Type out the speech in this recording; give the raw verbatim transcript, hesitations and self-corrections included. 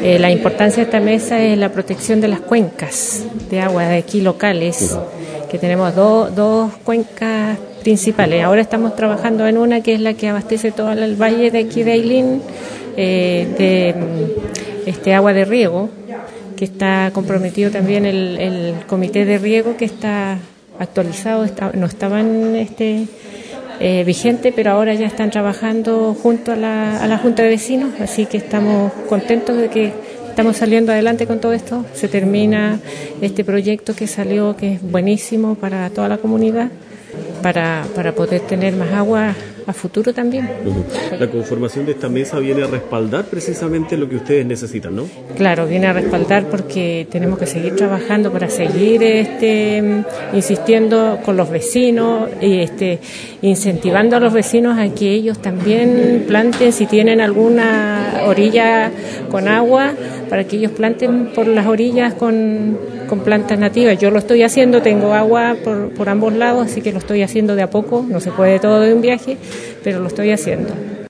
Eh, la importancia de esta mesa es la protección de las cuencas de agua de aquí locales, que tenemos do, dos cuencas principales. Ahora estamos trabajando en una que es la que abastece todo el valle de aquí de Ailín, eh, de este agua de riego, que está comprometido también el, el comité de riego, que está actualizado, está, no estaban este, eh, vigente, pero ahora ya están trabajando junto a la, a la Junta de Vecinos, así que estamos contentos de que estamos saliendo adelante con todo esto. Se termina este proyecto que salió, que es buenísimo para toda la comunidad, para, para poder tener más agua a futuro también. La conformación de esta mesa viene a respaldar precisamente lo que ustedes necesitan, ¿no? Claro, viene a respaldar porque tenemos que seguir trabajando para seguir este, insistiendo con los vecinos y este, incentivando a los vecinos a que ellos también planten, si tienen alguna orilla con agua, para que ellos planten por las orillas con, con plantas nativas. Yo lo estoy haciendo, tengo agua por, por ambos lados, así que lo estoy haciendo de a poco, no se puede todo de un viaje, pero lo estoy haciendo.